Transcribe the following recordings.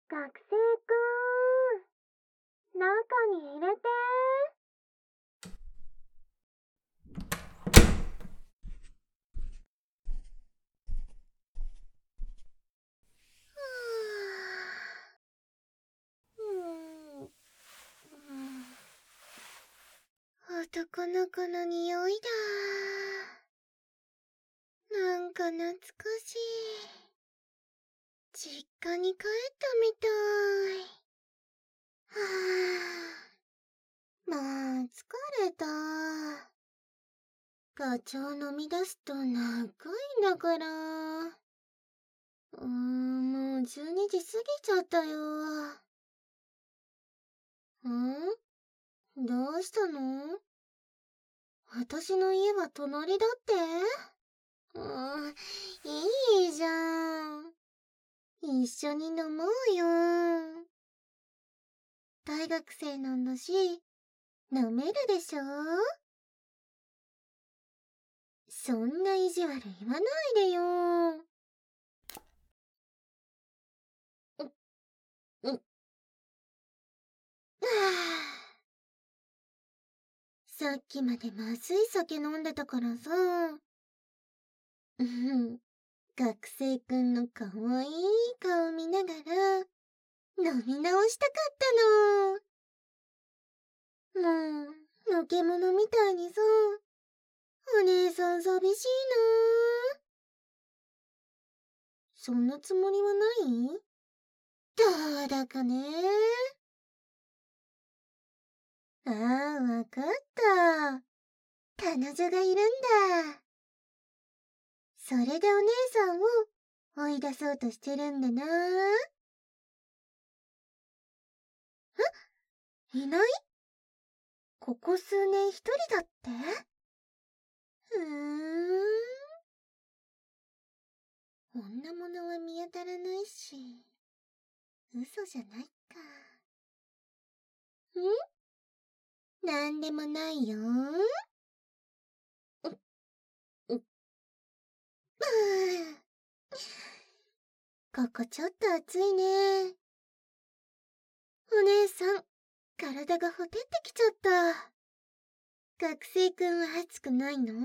学生くん、中に入れて。男の子の匂いだ。なんか懐かしい。実家に帰ったみたい。まあ、疲れた。ガチャを飲み出すと長いんだから。もう12時過ぎちゃったよ。どうしたの？私の家は隣だって？いいじゃん。一緒に飲もうよ。大学生なんだし、飲めるでしょ？そんな意地悪言わないでよ。さっきまでまずい酒飲んでたからさ。学生くんのかわいい顔見ながら飲み直したかったの。もう、のけものみたいにさ、お姉さん寂しいな。そんなつもりはない？どうだかね。ああ、わかった。彼女がいるんだ。それでお姉さんを追い出そうとしてるんだな。いない？ここ数年一人だって？女物は見当たらないし、嘘じゃないか。なんでもないよ。ここちょっと暑いね。お姉さん、体がほてってきちゃった。学生くんは暑くないの？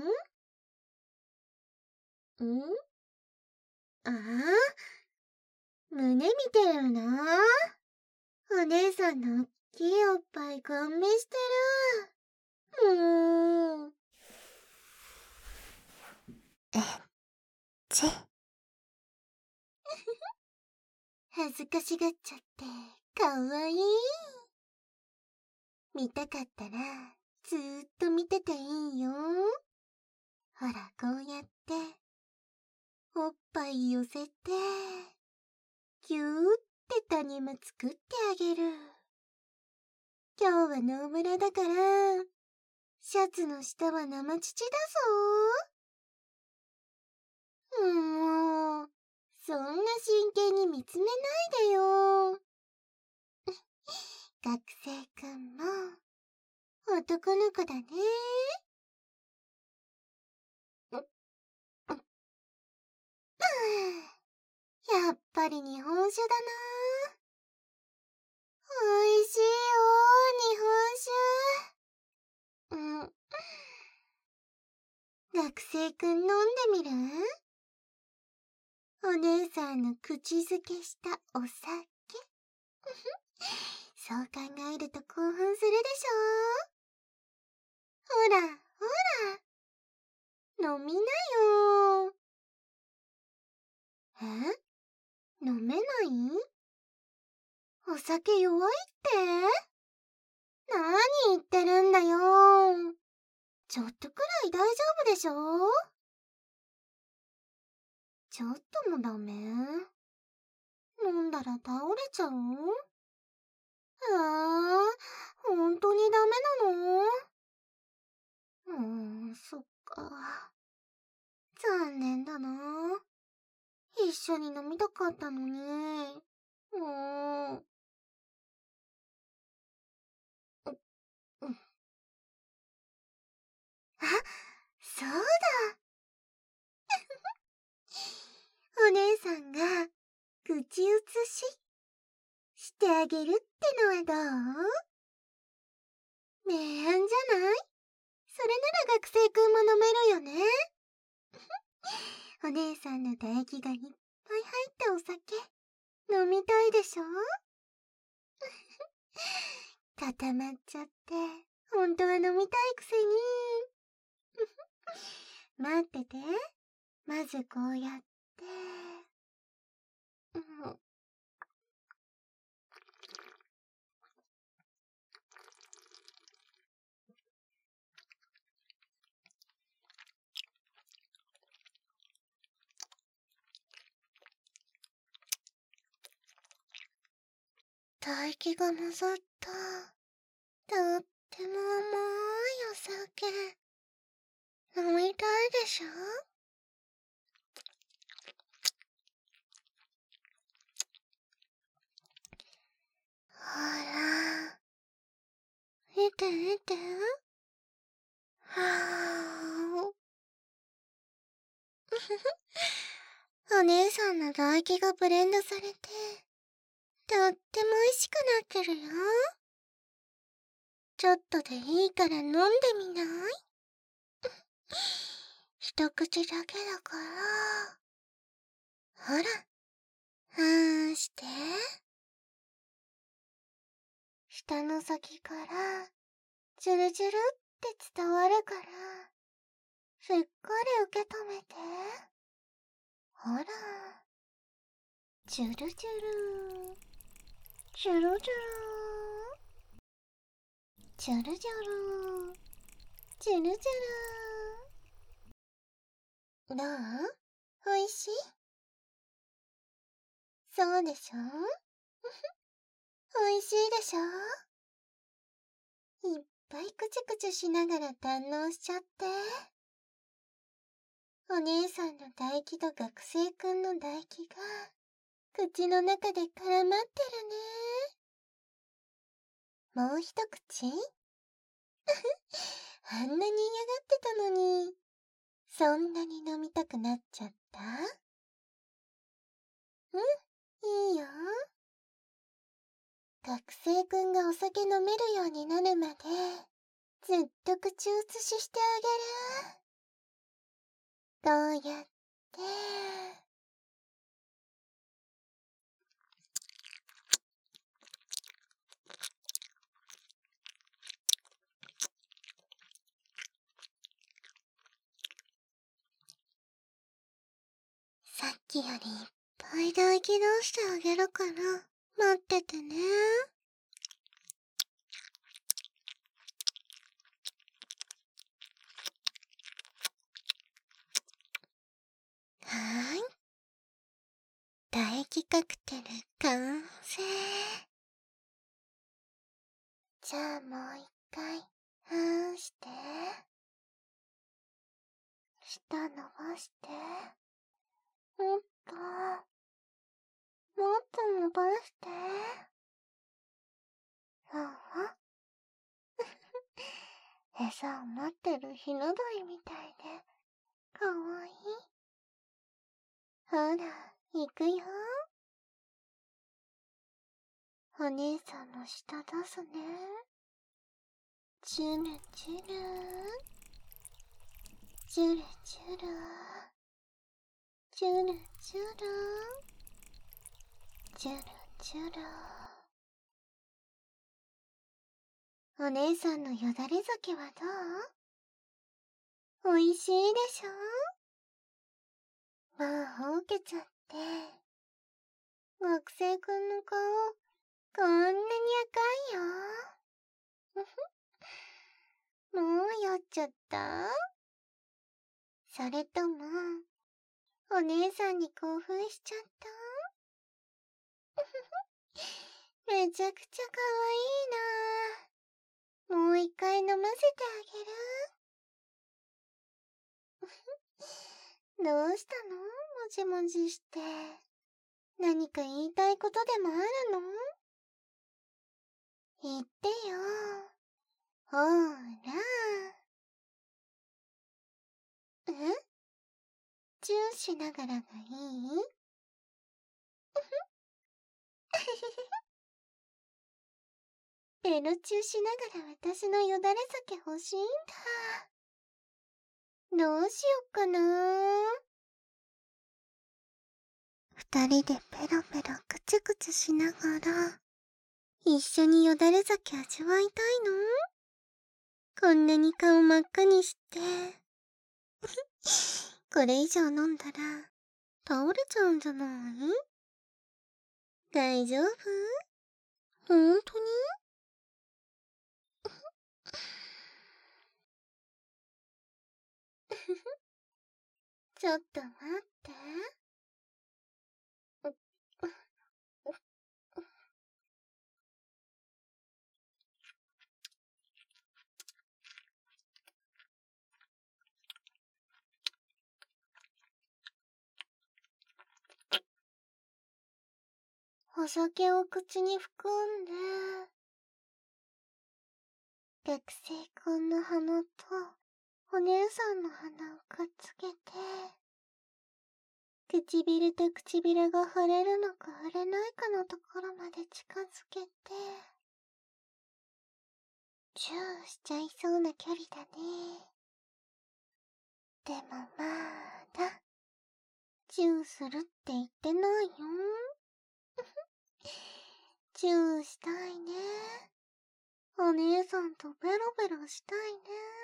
ああ、胸見てるな。お姉さんのおっきいおっぱいガン見してる。恥ずかしがっちゃってかわいい。見たかったらずーっと見てていいよ。ほら、こうやっておっぱい寄せてぎゅーって谷間作ってあげる。今日はノーブラだからシャツの下は生乳だぞ。もう、そんな真剣に見つめないでよ。学生くんも男の子だね。やっぱり日本酒だな。おいしいよ、日本酒。学生くん飲んでみる？お姉さんの口づけしたお酒。そう考えると興奮するでしょ？ほら、ほら。飲みなよ。飲めない？お酒弱いって？何言ってるんだよ。ちょっとくらい大丈夫でしょ？ちょっともダメ？飲んだら倒れちゃう？ほんとにダメなの？そっか。残念だな。一緒に飲みたかったのに。そうだ。お姉さんが口移し。 してあげるってのはどう？明暗じゃない？それなら学生くんも飲めるよね。お姉さんの唾液がいっぱい入ったお酒、飲みたいでしょ？固まっちゃって、ほんとは飲みたいくせに。待ってて。まずこうやって。唾液が混ざった。とっても甘いお酒。飲みたいでしょ？ほら。見て見て。はぁ。お姉さんの唾液がブレンドされて、とっても美味しくなってるよ。ちょっとでいいから飲んでみない？一口だけだから。ほら、して。舌の先から、ジュルジュルって伝わるから、しっかり受け止めて。ほら、ジュルジュル、ジュルジュル、ジュルジュル、ジュルジュル。どう？おいしい？そうでしょ？おいしいでしょ？いっぱいクチュクチュしながら堪能しちゃって。お姉さんの唾液と学生くんの唾液が口の中で絡まってるね。もう一口？あんなに嫌がってたのに、そんなに飲みたくなっちゃった？いいよ。学生くんがお酒飲めるようになるまで、ずっと口移ししてあげる。こうやって。さっきよりいっぱい唾液出してあげるから、待っててね。はーい。唾液カクテル完成。じゃあもう一回、して。舌伸ばして。もっと、もっと伸ばして。餌を待ってるヒノドリみたいで、かわいい。ほら、行くよ。お姉さんの舌出すね。チュルチュル。チュルチュル。チュルチュル。チュルチュル。お姉さんのよだれ酒はどう？おいしいでしょ？もうほうけちゃって。学生くんの顔、こんなに赤いよ。もう酔っちゃった？それとも、お姉さんに興奮しちゃった？めちゃくちゃ可愛いな。もう一回飲ませてあげる。どうしたの？もじもじして。何か言いたいことでもあるの？言ってよ。ほーら。チューしながらがいい？ エロチューしながら私のよだれ酒欲しいんだ。どうしよっかな。二人でペロペロクチュクチュしながら、一緒によだれ酒味わいたいの？こんなに顔真っ赤にして。これ以上飲んだら、倒れちゃうんじゃない？大丈夫？ほんとに？ちょっと待って。お酒を口に含んで、学生くんの鼻とお姉さんの鼻をくっつけて、唇と唇が触れるのか触れないかのところまで近づけて、チューしちゃいそうな距離だね。でもまだ、チューするって言ってないよ。チューしたいね。お姉さんとベロベロしたいね。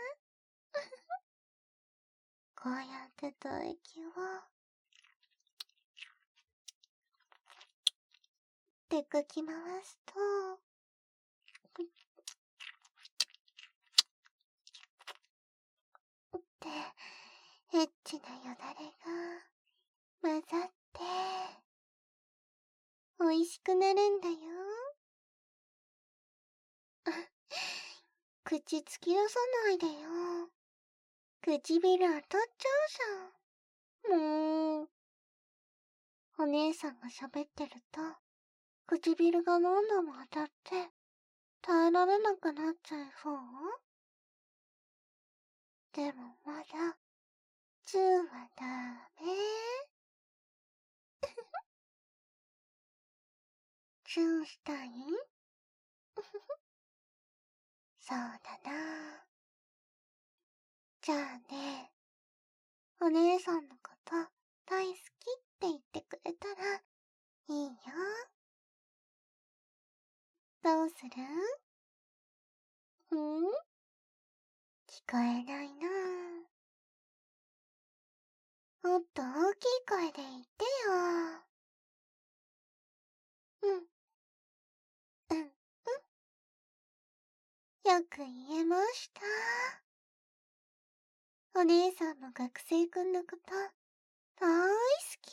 こうやって唾液をってかき回すと、ってエッチなよだれが混ざって美味しくなるんだよ。口突き出さないでよ。唇当たっちゃうじゃん。もう。お姉さんが喋ってると、唇が何度も当たって耐えられなくなっちゃいそう？でもまだ、チューはダメ。チューしたい？そうだな。じゃあね、お姉さんのこと大好きって言ってくれたらいいよ。どうする？聞こえないな。もっと大きい声で言ってよ。うん、うん、よく言えました。お姉さんも学生くんのこと大好き。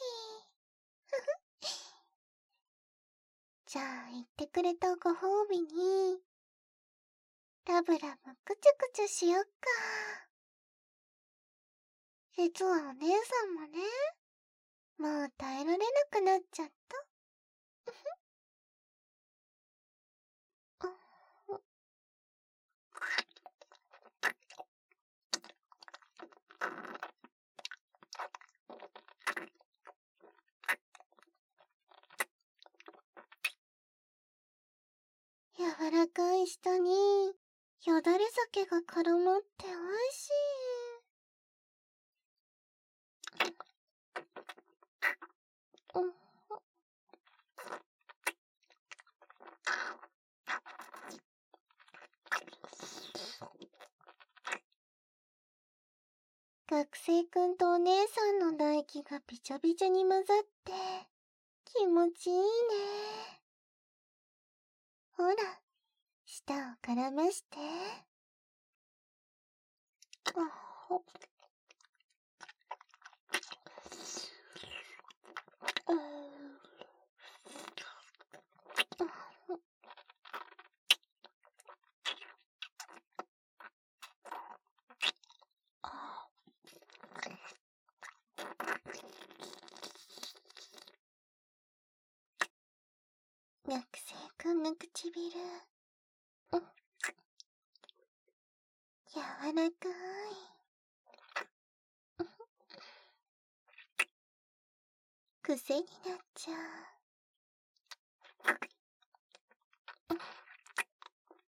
じゃあ言ってくれたご褒美に、ラブラブクチュクチュしよっか。実はお姉さんもね、もう耐えられなくなっちゃった。柔らかい舌によだれ酒が絡まって美味しい。学生くんとお姉さんの唾液がびちょびちょに混ざって気持ちいいね。ほら、舌を絡まして。学生くんの唇、柔らかい。癖になっちゃう。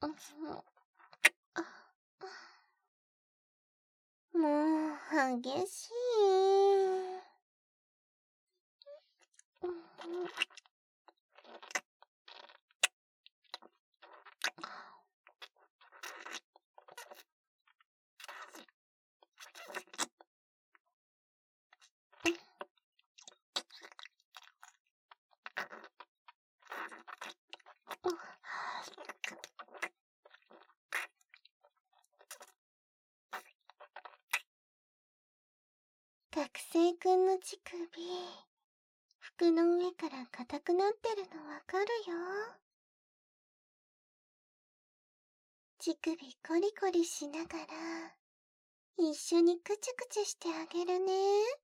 もう激しい。学生くんの乳首、服の上から硬くなってるのわかるよ。乳首コリコリしながら、一緒にクチュクチュしてあげるね。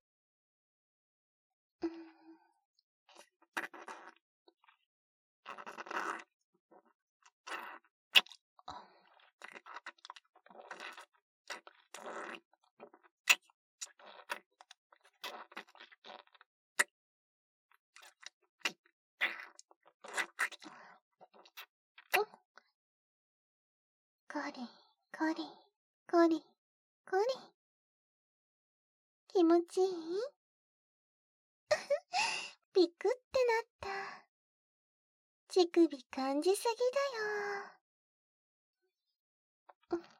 コリコリコリコリ。気持ちいい？ピクってなった。乳首感じすぎだよ。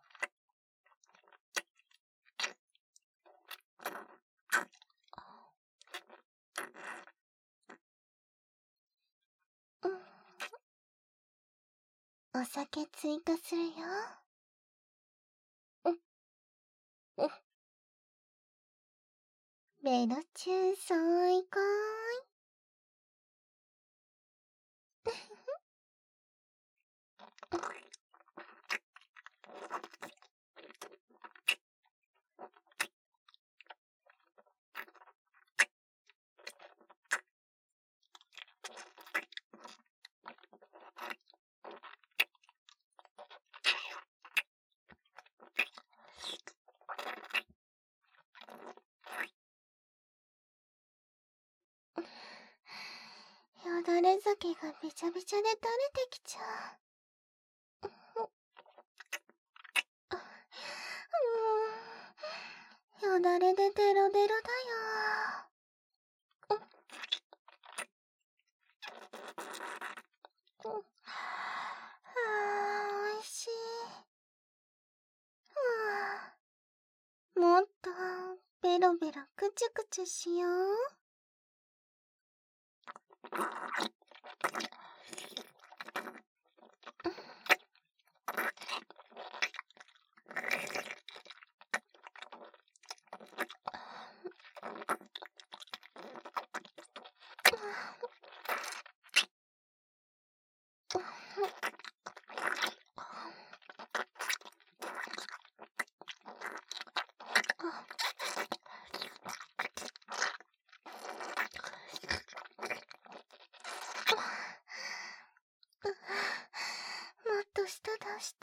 お酒追加するよ。ベロチュー最高よだれ酒がびちゃびちゃで垂れてきちゃう。よだれでデロデロだよ。おいしい。もっとベロベロクチュクチュしよう。もっと舌出して。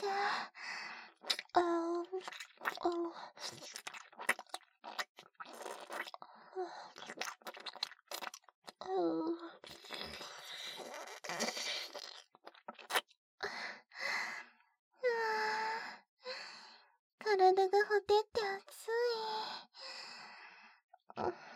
体がほてって熱い。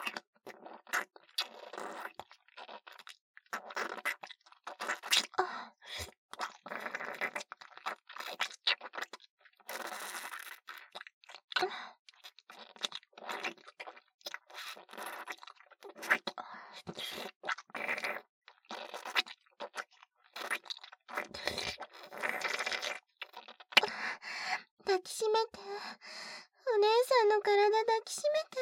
抱きしめて。お姉さんの体抱きしめて。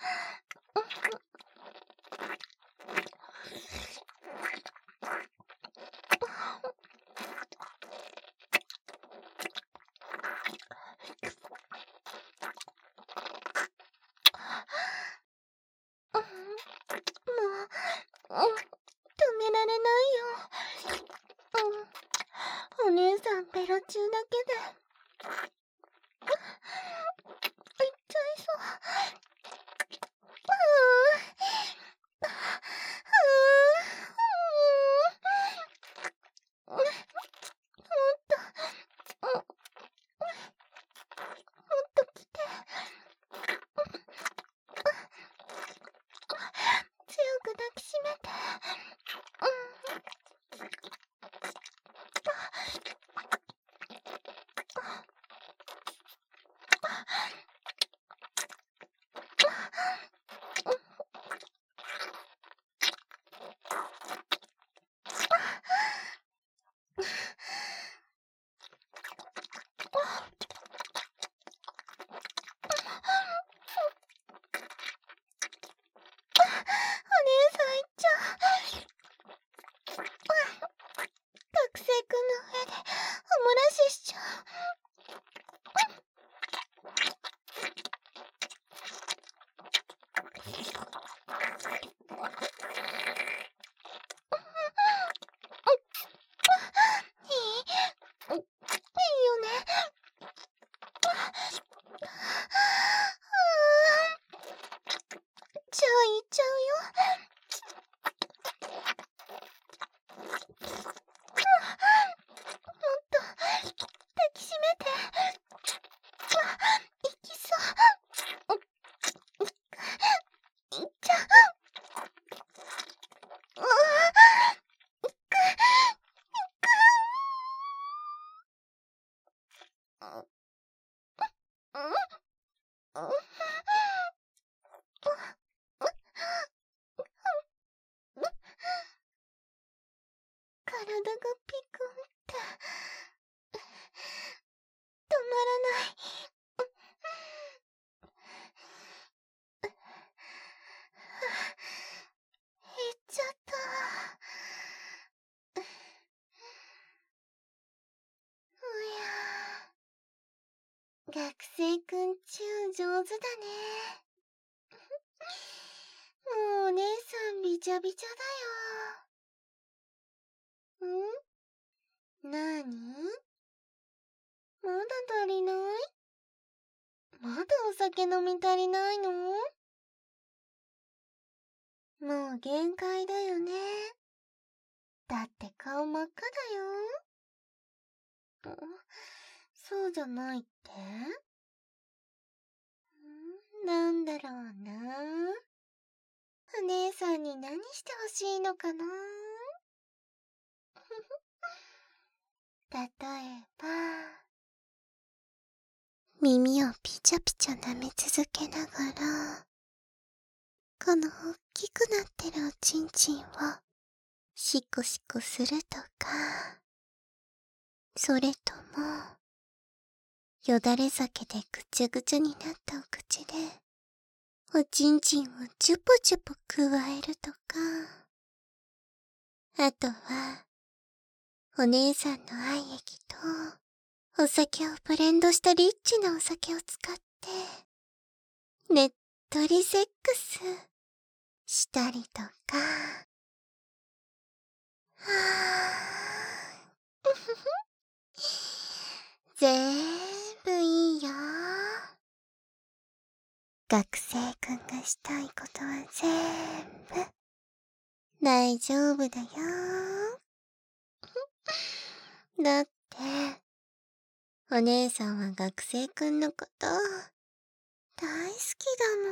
もう、止められないよ。お姉さんベロ中だけで。いっちゃいそう。もっとピクンって、止まらない。行っちゃった。おや。学生くんちゅう上手だね。もうお姉さんびちゃびちゃだよ。なに？まだ足りない？まだお酒飲み足りないの？もう限界だよね。だって顔真っ赤だよ。そうじゃないって？なんだろうな。お姉さんに何してほしいのかな。例えば、耳をピチャピチャ舐め続けながら、この大きくなってるおちんちんをシコシコするとか、それとも、よだれ酒でぐちゃぐちゃになったお口で、おちんちんをチュポチュポ加えるとか、あとは、お姉さんの愛液と、お酒をブレンドしたリッチなお酒を使って、ねっとりセックスしたりとか。はぁ。全部いいよ。学生くんがしたいことは全部大丈夫だよ。だって、お姉さんは学生くんのこと大好きだ